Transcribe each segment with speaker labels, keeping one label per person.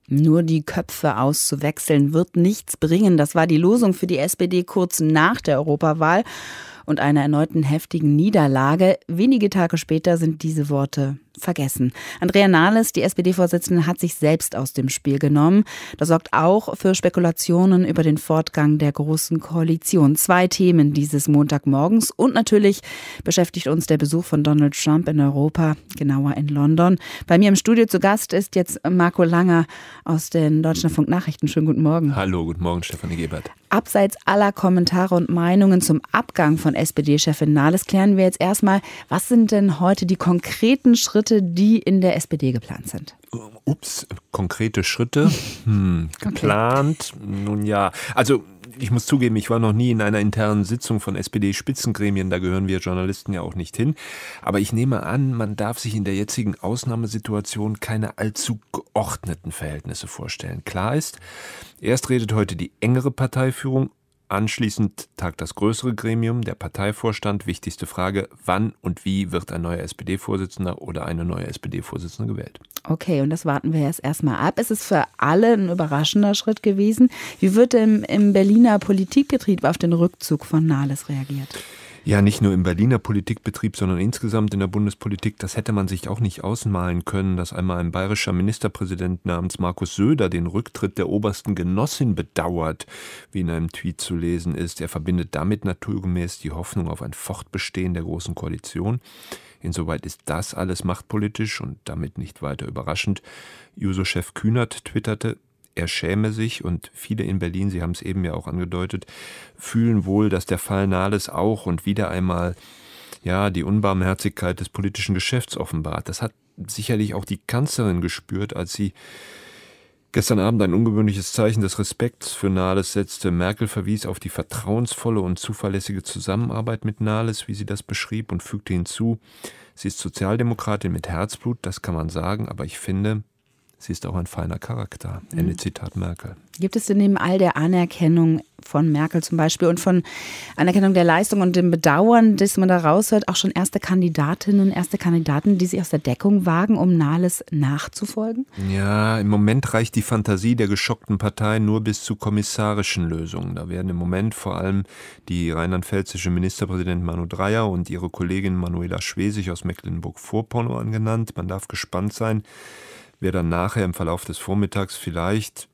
Speaker 1: Nur die Köpfe auszuwechseln wird nichts bringen. Das war die Losung für die SPD kurz nach der Europawahl und einer erneuten heftigen Niederlage. Wenige Tage später sind diese Worte vergessen. Andrea Nahles, die SPD-Vorsitzende, hat sich selbst aus dem Spiel genommen. Das sorgt auch für Spekulationen über den Fortgang der Großen Koalition. 2 Themen dieses Montagmorgens und natürlich beschäftigt uns der Besuch von Donald Trump in Europa, genauer in London. Bei mir im Studio zu Gast ist jetzt Marco Langer aus den Deutschlandfunk Nachrichten. Schönen guten Morgen.
Speaker 2: Hallo, guten Morgen, Stefanie Gebert.
Speaker 1: Abseits aller Kommentare und Meinungen zum Abgang von SPD-Chefin Nahles klären wir jetzt erstmal, was sind denn heute die konkreten Schritte, die in der SPD geplant sind?
Speaker 2: Konkrete Schritte? Geplant? Okay. Nun ja, also ich muss zugeben, ich war noch nie in einer internen Sitzung von SPD-Spitzengremien, da gehören wir Journalisten ja auch nicht hin. Aber ich nehme an, man darf sich in der jetzigen Ausnahmesituation keine allzu geordneten Verhältnisse vorstellen. Klar ist, erst redet heute die engere Parteiführung, anschließend tagt das größere Gremium, der Parteivorstand. Wichtigste Frage, wann und wie wird ein neuer SPD-Vorsitzender oder eine neue SPD-Vorsitzende gewählt?
Speaker 1: Okay, und das warten wir jetzt erstmal ab. Es ist für alle ein überraschender Schritt gewesen. Wie wird im Berliner Politikbetrieb auf den Rückzug von Nahles reagiert?
Speaker 2: Ja, nicht nur im Berliner Politikbetrieb, sondern insgesamt in der Bundespolitik. Das hätte man sich auch nicht ausmalen können, dass einmal ein bayerischer Ministerpräsident namens Markus Söder den Rücktritt der obersten Genossin bedauert, wie in einem Tweet zu lesen ist. Er verbindet damit naturgemäß die Hoffnung auf ein Fortbestehen der Großen Koalition. Insoweit ist das alles machtpolitisch und damit nicht weiter überraschend. Juso-Chef Kühnert twitterte: Er schäme sich, und viele in Berlin, Sie haben es eben ja auch angedeutet, fühlen wohl, dass der Fall Nahles auch und wieder einmal die Unbarmherzigkeit des politischen Geschäfts offenbart. Das hat sicherlich auch die Kanzlerin gespürt, als sie gestern Abend ein ungewöhnliches Zeichen des Respekts für Nahles setzte. Merkel verwies auf die vertrauensvolle und zuverlässige Zusammenarbeit mit Nahles, wie sie das beschrieb, und fügte hinzu: Sie ist Sozialdemokratin mit Herzblut, das kann man sagen, aber ich finde, sie ist auch ein feiner Charakter. Ende Zitat Merkel.
Speaker 1: Gibt es denn neben all der Anerkennung von Merkel zum Beispiel und von Anerkennung der Leistung und dem Bedauern, das man da raushört, auch schon erste Kandidatinnen, erste Kandidaten, die sich aus der Deckung wagen, um Nahles nachzufolgen?
Speaker 2: Ja, im Moment reicht die Fantasie der geschockten Partei nur bis zu kommissarischen Lösungen. Da werden im Moment vor allem die rheinland-pfälzische Ministerpräsidentin Malu Dreyer und ihre Kollegin Manuela Schwesig aus Mecklenburg-Vorpommern genannt. Man darf gespannt sein, wer dann nachher im Verlauf des Vormittags vielleicht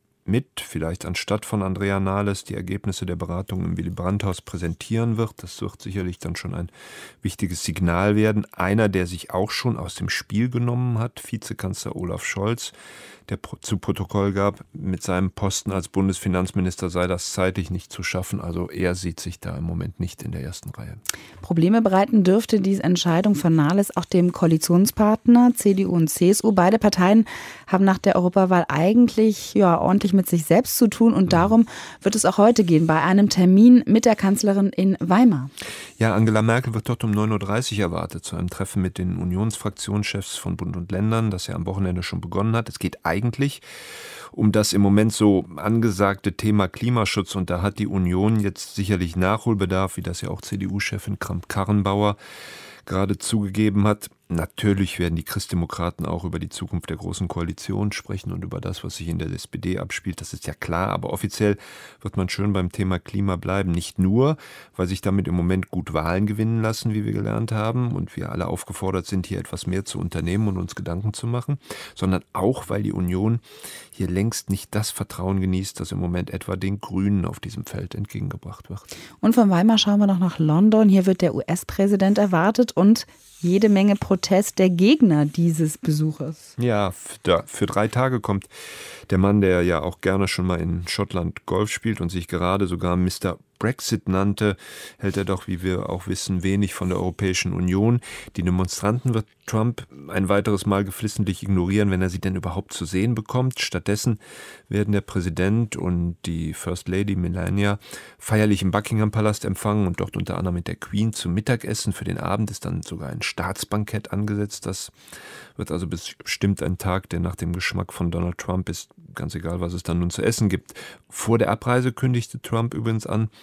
Speaker 2: anstatt von Andrea Nahles die Ergebnisse der Beratungen im Willy-Brandt-Haus präsentieren wird. Das wird sicherlich dann schon ein wichtiges Signal werden. Einer, der sich auch schon aus dem Spiel genommen hat, Vizekanzler Olaf Scholz, der zu Protokoll gab, mit seinem Posten als Bundesfinanzminister sei das zeitlich nicht zu schaffen. Also er sieht sich da im Moment nicht in der ersten Reihe.
Speaker 1: Probleme bereiten dürfte diese Entscheidung von Nahles auch dem Koalitionspartner CDU und CSU. Beide Parteien haben nach der Europawahl eigentlich ordentlich mit sich selbst zu tun. Und darum wird es auch heute gehen, bei einem Termin mit der Kanzlerin in Weimar.
Speaker 2: Ja, Angela Merkel wird dort um 9.30 Uhr erwartet, zu einem Treffen mit den Unionsfraktionschefs von Bund und Ländern, das ja am Wochenende schon begonnen hat. Es geht eigentlich um das im Moment so angesagte Thema Klimaschutz. Und da hat die Union jetzt sicherlich Nachholbedarf, wie das ja auch CDU-Chefin Kramp-Karrenbauer gerade zugegeben hat. Natürlich werden die Christdemokraten auch über die Zukunft der Großen Koalition sprechen und über das, was sich in der SPD abspielt. Das ist ja klar, aber offiziell wird man schön beim Thema Klima bleiben. Nicht nur, weil sich damit im Moment gut Wahlen gewinnen lassen, wie wir gelernt haben, und wir alle aufgefordert sind, hier etwas mehr zu unternehmen und uns Gedanken zu machen, sondern auch, weil die Union hier längst nicht das Vertrauen genießt, das im Moment etwa den Grünen auf diesem Feld entgegengebracht wird. Und
Speaker 1: von Weimar schauen wir noch nach London. Hier wird der US-Präsident erwartet und jede Menge Protest der Gegner dieses Besuches.
Speaker 2: Ja, für 3 Tage kommt der Mann, der ja auch gerne schon mal in Schottland Golf spielt und sich gerade sogar Mr. Brexit nannte, hält er doch, wie wir auch wissen, wenig von der Europäischen Union. Die Demonstranten wird Trump ein weiteres Mal geflissentlich ignorieren, wenn er sie denn überhaupt zu sehen bekommt. Stattdessen werden der Präsident und die First Lady Melania feierlich im Buckingham-Palast empfangen und dort unter anderem mit der Queen zum Mittagessen. Für den Abend ist dann sogar ein Staatsbankett angesetzt. Das wird also bestimmt ein Tag, der nach dem Geschmack von Donald Trump ist, ganz egal, was es dann nun zu essen gibt. Vor der Abreise kündigte Trump übrigens an,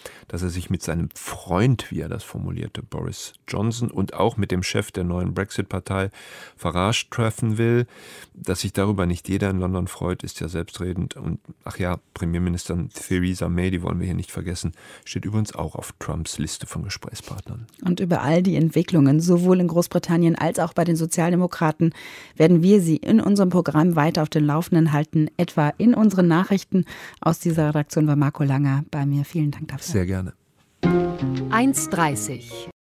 Speaker 2: dass er sich mit seinem Freund, wie er das formulierte, Boris Johnson und auch mit dem Chef der neuen Brexit-Partei Farage treffen will. Dass sich darüber nicht jeder in London freut, ist ja selbstredend. Und ach ja, Premierministerin Theresa May, die wollen wir hier nicht vergessen, steht übrigens auch auf Trumps Liste von Gesprächspartnern.
Speaker 1: Und über all die Entwicklungen, sowohl in Großbritannien als auch bei den Sozialdemokraten, werden wir Sie in unserem Programm weiter auf den Laufenden halten, etwa in unseren Nachrichten. Aus dieser Redaktion war Marco Langer bei mir. Vielen Dank dafür.
Speaker 2: Sehr gerne.
Speaker 3: 1:30